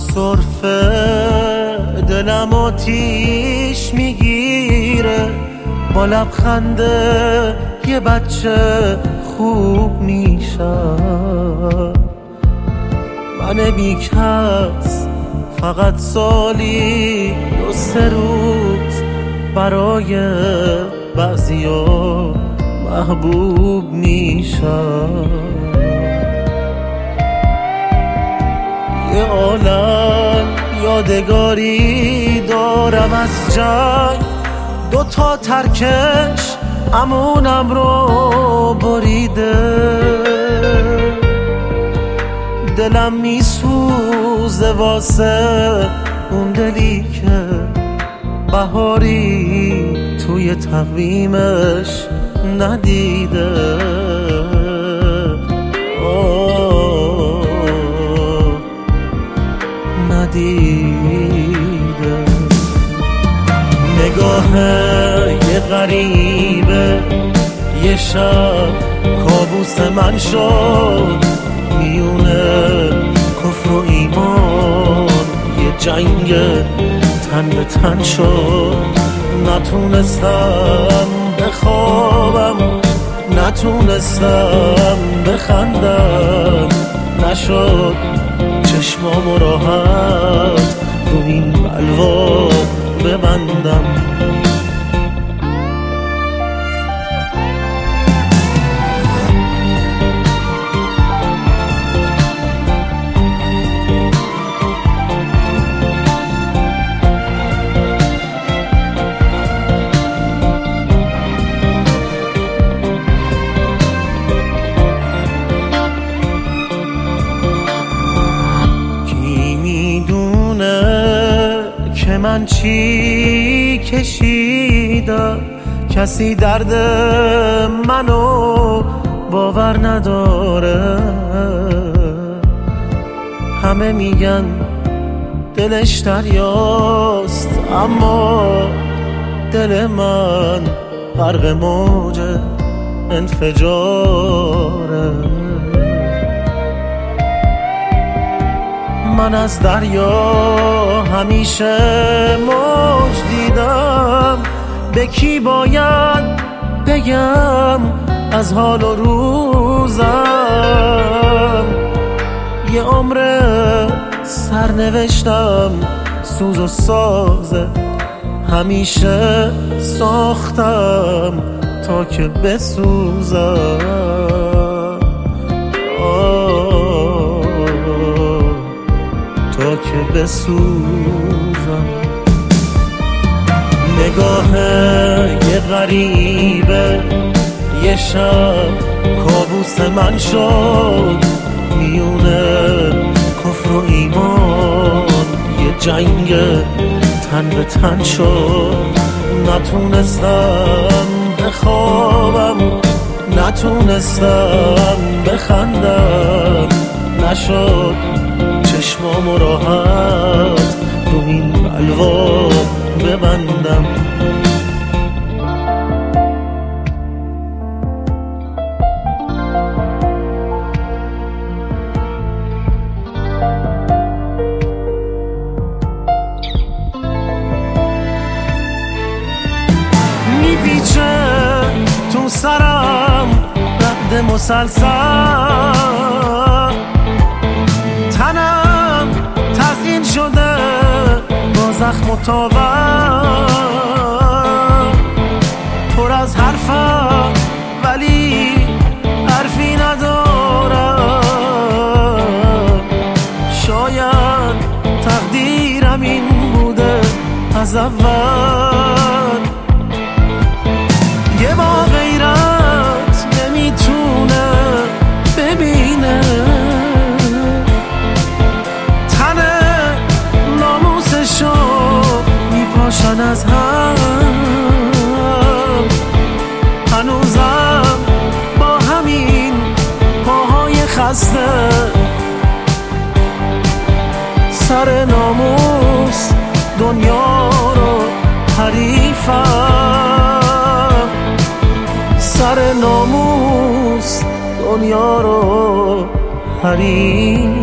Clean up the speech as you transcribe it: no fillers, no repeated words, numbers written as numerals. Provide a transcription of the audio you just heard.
سرفه دلم آتیش میگیره، با لبخنده یه بچه خوب میشم. من بیکس فقط سالی 2-3 روز برای بعضیا محبوب میشم. یه عالم یادگاری دارم از جنگ، 2 ترکش امونم رو بریده. دلم میسوزه واسه اون دلی که بهاری توی تقویمش ندیده. ندیده. نگاه یه غریبه یه شب کابوس من شد، میونه کفر و ایمان یه جنگ تن به تن شد. نتونستم بخوابم، نتونستم بخندم، نشد چشمامو راحت رو این بلوا ببندم. من چی کشیدم، کسی درد منو باور نداره. همه میگن دلش دریاست، اما دل من غرق موج انفجاره. من از دریا همیشه موج دیدم، به کی باید بگم از حال و روزم. یه عمر سرنوشتم سوز و سازه، همیشه ساختم تا که بسوزم. تا که بسوزم. نگاه یه غریبه یه شب کابوس من شد، میونه کفر و ایمان یه جنگ تن به تن شد. نتونستم بخوابم، نتونستم بخندم، نشد چشمامو راحت رو این بلوا ببندم. میپیچه تو سرم رعد مسلسل، تنم تزیین شده با زخم و تاور. پر از حرفم ولی حرفی ندارم. شاید تقدیرم این بوده از اول. یه با غیرت نمیتونه ببینه، میپاشن از هم. هنوزم با همین پاهای خسته، سر ناموس دنیا رو حریفم. سر ناموس دنیا رو حریفم.